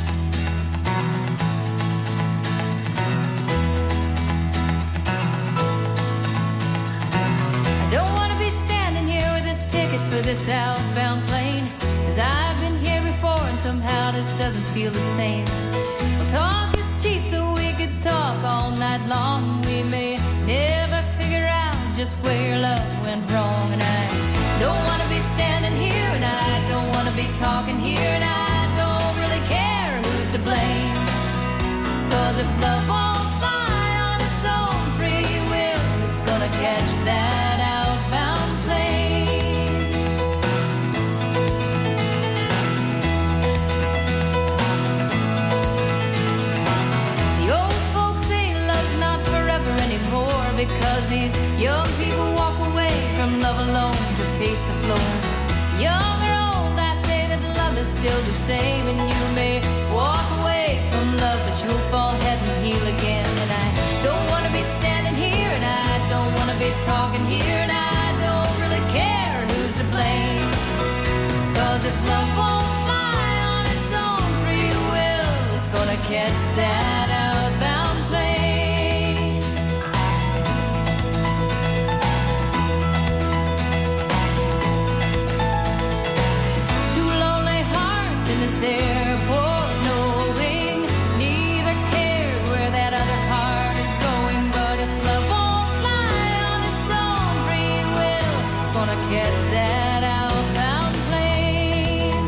Don't want to be standing here with this ticket for this outbound plane, 'cause I've been here before and somehow this doesn't feel the same. Well, talk is cheap, so we could talk all night long. We may never figure out just where love went wrong. And I don't want to be standing here, and I don't want to be talking here, and I don't really care who's to blame. 'Cause if love won't fly on its own free will, it's gonna catch that outbound plane. The old folks say love's not forever anymore, because these young people walk away from love alone to face the floor. Young or old, I say that love is still the same, and you may walk away from love, but you'll fall head and heal again. And I don't want to be standing here, and I don't want to be talking here, and I don't really care who's to blame. 'Cause if love won't fly on its own free will, it's gonna catch that outbound plane. Two lonely hearts in this airport, knowing neither cares where that other heart is going. But if love won't fly on its own free will, it's gonna catch that outbound plane.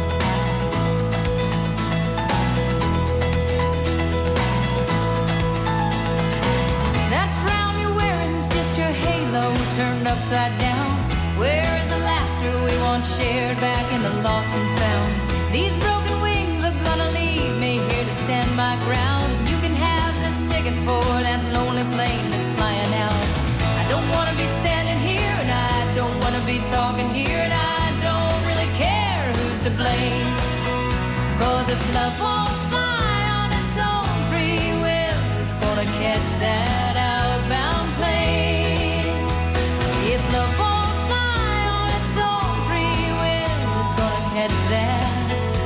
That frown you're wearing's just your halo turned upside down. Where is the laughter we once shared back in the lost and found? These broken wings are gonna leave me here to stand my ground. You can have this ticket for that lonely plane that's flying out. I don't want to be standing here, and I don't want to be talking here, and I don't really care who's to blame. 'Cause if love won't fly on its own free will, it's gonna catch that outbound plane. If love won't fly on its own free will, it's gonna catch that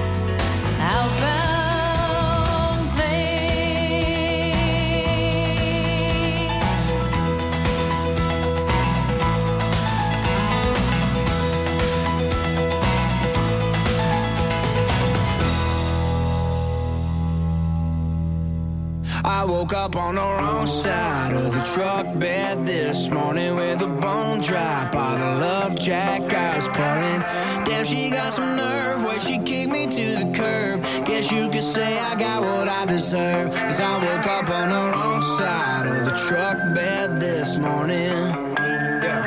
outbound plane. I woke up on the wrong side of the truck bed this morning with a bone dry bottle of Jack I was pouring. Damn, she got some nerve where she kicked me to the curb. Guess you could say I got what I deserve, 'cause I woke up on the wrong side of the truck bed this morning. Yeah.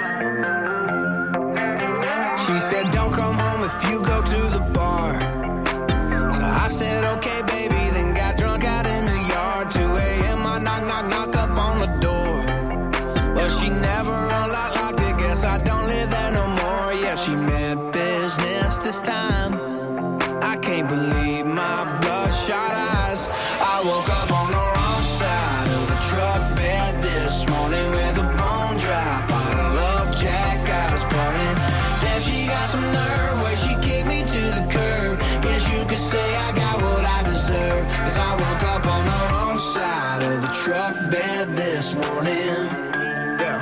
She said don't come home if you go to the bar. So I said okay baby, then got drunk out in the yard. 2 a.m. I knock up on the door, but she never unlocked it. Guess I don't live there no more. Yeah, she meant business this time. I can't believe my bloodshot eyes. I woke up on the wrong side of the truck bed this morning with a bone dry bottle of Jack I was pouring. Damn, she got some nerve where she kicked me to the curb. Guess you could say I got what I deserve, 'cause I woke up on the wrong side of the truck bed this morning. Yeah.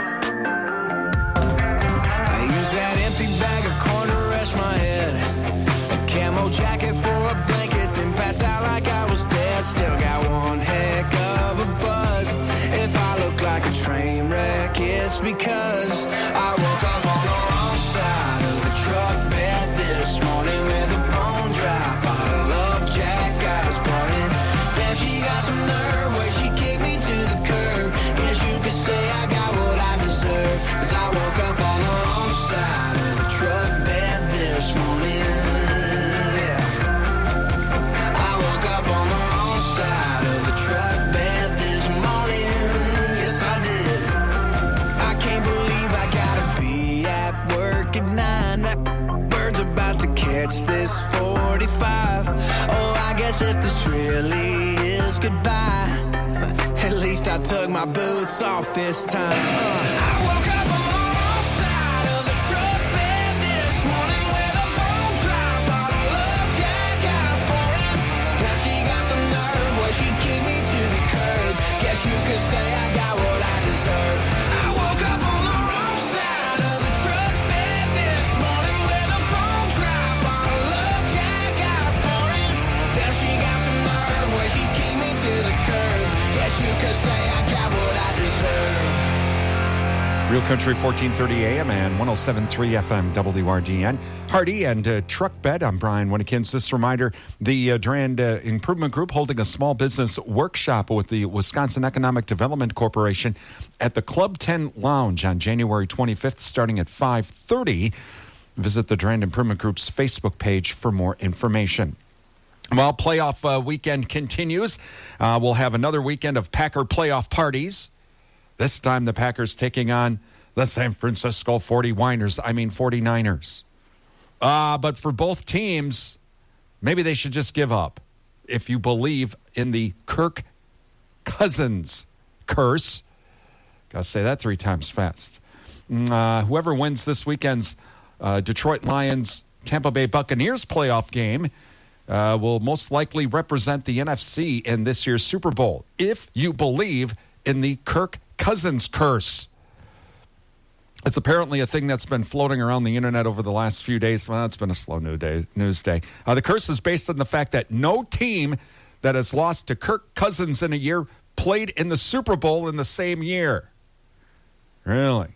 I used that empty bag of corn to rest my head, a camo jacket for a blanket, then passed out like I was dead. Still got one heck of a buzz. If I look like a train wreck, it's because I woke up on the wrong side of the truck bed this morning with a bone dry bottle of Jack I was pouring. Damn, she got some nerve where she kicked me to the curb. Guess you could say I got what I deserve, 'cause I woke up on the wrong side of the truck bed this morning. Yeah. I woke up on the wrong side of the truck bed this morning. guess if this really is goodbye, at least I took my boots off this time. I woke up on the wrong side of the truck bed this morning with a bone drop on a love jack I was pouring. Now she got some nerve where she kicked me to the curb. Guess you could say I got what I deserve. I woke up on the wrong side of the truck bed this morning with a bone drop on a love jack I was pouring. Now she got some nerve where she kicked me to the curb. Guess you could say I got what I deserve. Real Country 1430 AM and 107.3 FM WRDN. Hardy and Truck Bed. I'm Brian Winnekins. This reminder, the Durand Improvement Group holding a small business workshop with the Wisconsin Economic Development Corporation at the Club 10 Lounge on January 25th starting at 5:30. Visit the Durand Improvement Group's Facebook page for more information. Well, playoff weekend continues. We'll have another weekend of Packer playoff parties. This time the Packers taking on the San Francisco 49ers. But for both teams, maybe they should just give up. If you believe in the Kirk Cousins curse. Got to say that 3 times fast. Whoever wins this weekend's Detroit Lions Tampa Bay Buccaneers playoff game will most likely represent the NFC in this year's Super Bowl. If you believe in the Kirk Cousins curse. It's apparently a thing that's been floating around the internet over the last few days. Well, it's been a slow news day. The curse is based on the fact that no team that has lost to Kirk Cousins in a year played in the Super Bowl in the same year. Really?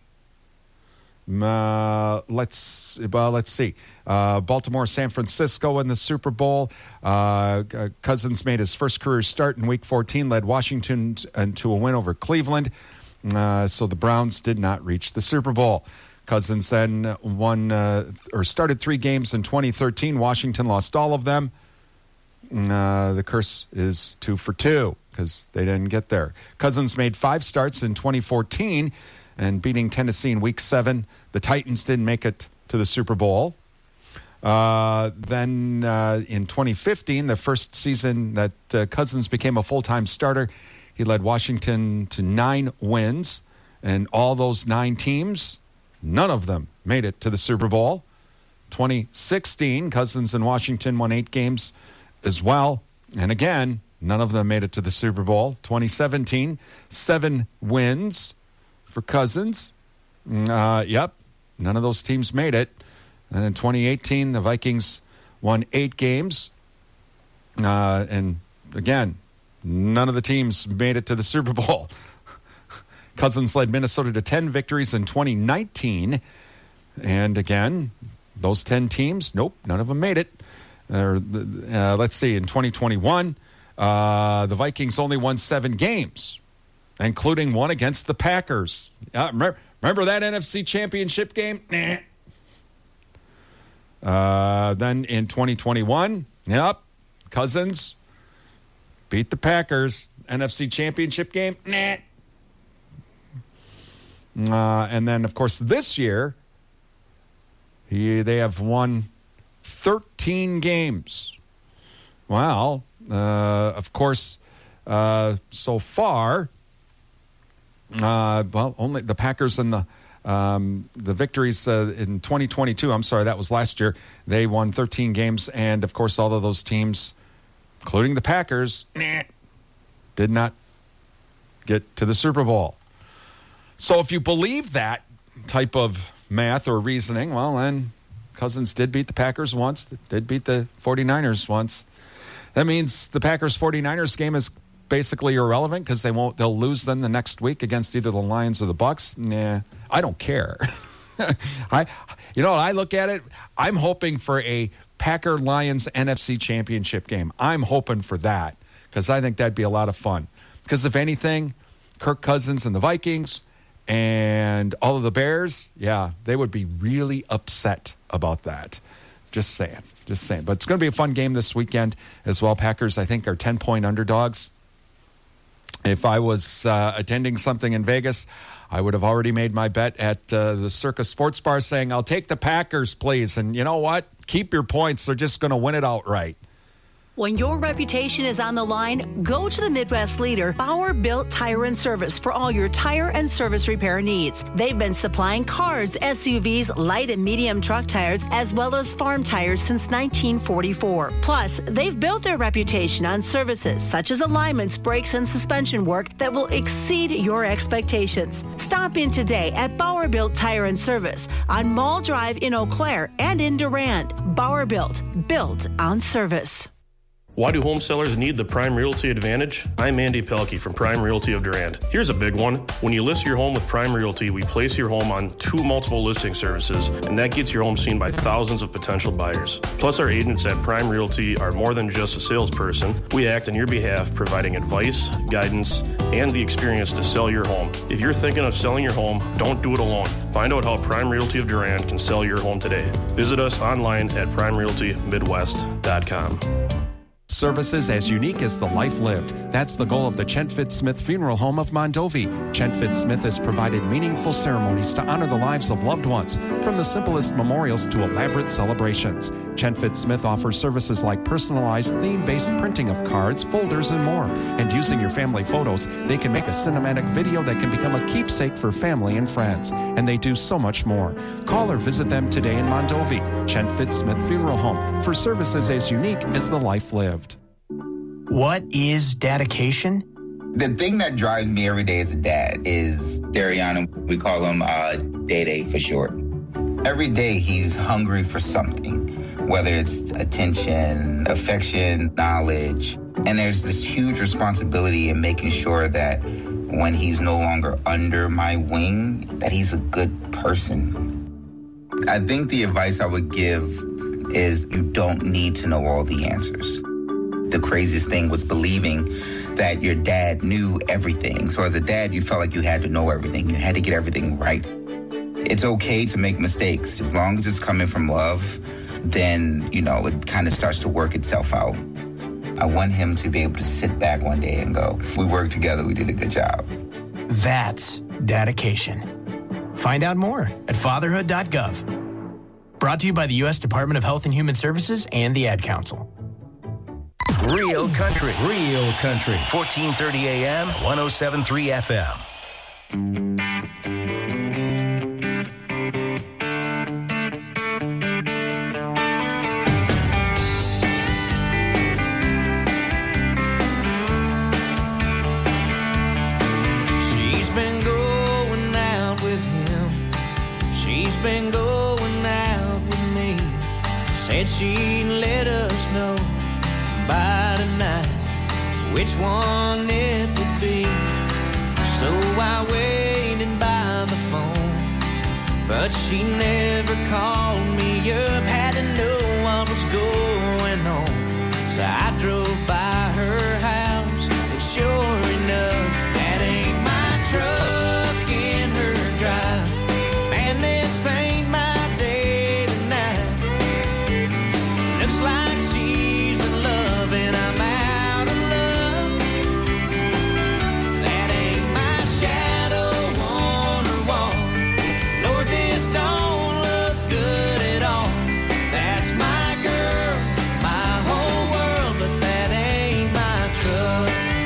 Let's see. Baltimore, San Francisco in the Super Bowl. Cousins made his first career start in Week 14, led Washington to a win over Cleveland. So the Browns did not reach the Super Bowl. Cousins then started 3 games in 2013. Washington lost all of them. The curse is 2 for 2 because they didn't get there. Cousins made 5 starts in 2014 and beating Tennessee in Week 7. The Titans didn't make it to the Super Bowl. Then in 2015, the first season that Cousins became a full-time starter, he led Washington to 9 wins. And all those 9 teams, none of them made it to the Super Bowl. 2016, Cousins and Washington won 8 games as well. And again, none of them made it to the Super Bowl. 2017, 7 wins for Cousins. Yep, none of those teams made it. And in 2018, the Vikings won 8 games. And again, none of the teams made it to the Super Bowl. Cousins led Minnesota to 10 victories in 2019. And again, those 10 teams, nope, none of them made it. Let's see, in 2021, the Vikings only won 7 games, including one against the Packers. Remember that NFC Championship game? Nah. Then in 2021, yep, Cousins beat the Packers. NFC Championship game? Nah. And then, of course, this year, they have won 13 games. Well, of course, so far, only the Packers and the victories in 2022, I'm sorry, that was last year, they won 13 games. And, of course, all of those teams, including the Packers, did not get to the Super Bowl. So if you believe that type of math or reasoning, well, then Cousins did beat the Packers once, did beat the 49ers once. That means the Packers-49ers game is basically irrelevant because they'll lose then the next week against either the Lions or the Bucs. Nah, I don't care. I look at it, I'm hoping for a Packer-Lions NFC Championship game. I'm hoping for that because I think that'd be a lot of fun. Because if anything, Kirk Cousins and the Vikings and all of the Bears, yeah, they would be really upset about that. Just saying. But it's going to be a fun game this weekend as well. Packers, I think, are 10-point underdogs. If I was attending something in Vegas, I would have already made my bet at the Circus Sports Bar saying, I'll take the Packers, please. And you know what? Keep your points. They're just going to win it outright. When your reputation is on the line, go to the Midwest leader, Bauer Built Tire and Service, for all your tire and service repair needs. They've been supplying cars, SUVs, light and medium truck tires, as well as farm tires since 1944. Plus, they've built their reputation on services such as alignments, brakes, and suspension work that will exceed your expectations. Stop in today at Bauer Built Tire and Service on Mall Drive in Eau Claire and in Durand. Bauer Built on service. Why do home sellers need the Prime Realty Advantage? I'm Andy Pelkey from Prime Realty of Durand. Here's a big one. When you list your home with Prime Realty, we place your home on 2 multiple listing services, and that gets your home seen by thousands of potential buyers. Plus, our agents at Prime Realty are more than just a salesperson. We act on your behalf, providing advice, guidance, and the experience to sell your home. If you're thinking of selling your home, don't do it alone. Find out how Prime Realty of Durand can sell your home today. Visit us online at primerealtymidwest.com. Services as unique as the life lived. That's the goal of the Chentfit Smith Funeral Home of Mondovi. Chentfit Smith has provided meaningful ceremonies to honor the lives of loved ones, from the simplest memorials to elaborate celebrations. Chentfit Smith offers services like personalized theme-based printing of cards, folders, and more. And using your family photos, they can make a cinematic video that can become a keepsake for family and friends. And they do so much more. Call or visit them today in Mondovi. Chentfit Smith Funeral Home, for services as unique as the life lived. What is dedication? The thing that drives me every day as a dad is Dariana. We call him Day-Day for short. Every day he's hungry for something, whether it's attention, affection, knowledge. And there's this huge responsibility in making sure that when he's no longer under my wing, that he's a good person. I think the advice I would give is you don't need to know all the answers. The craziest thing was believing that your dad knew everything. So as a dad, you felt like you had to know everything. You had to get everything right. It's okay to make mistakes. As long as it's coming from love, then, it kind of starts to work itself out. I want him to be able to sit back one day and go, we worked together, we did a good job. That's dedication. Find out more at fatherhood.gov. Brought to you by the U.S. Department of Health and Human Services and the Ad Council. Real country. 1430 AM, 107.3 FM. She's been going out with him. She's been going out with me. Said she'd let us know by tonight which one it would be. So I waited by the phone, but she never called me up. Had to know what was going on, so I drove by her house, and sure enough, that ain't my truck in her drive. Man, this ain't my day tonight. Looks like she's in love and I'm out of love. That ain't my shadow on her wall. Lord, this don't look good at all. That's my girl, my whole world, but that ain't my truck.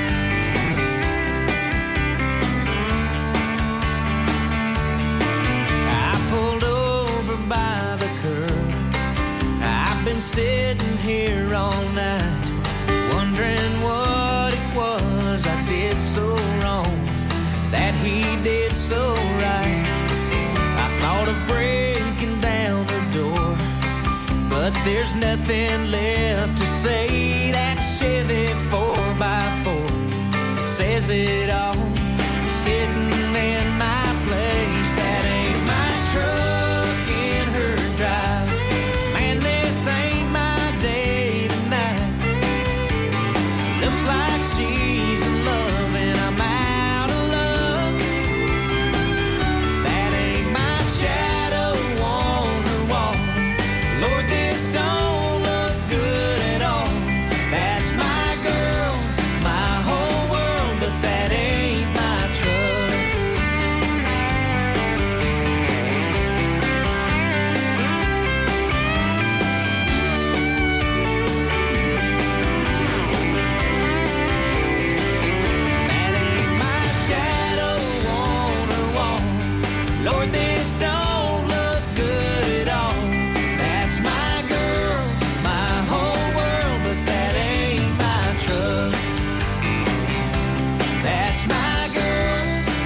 I pulled over by the curb. I've been sitting here all night, wondering what it was I did so wrong, that he did so right. I thought of breaking down the door, but there's nothing left to say. That Chevy 4x4 says it all.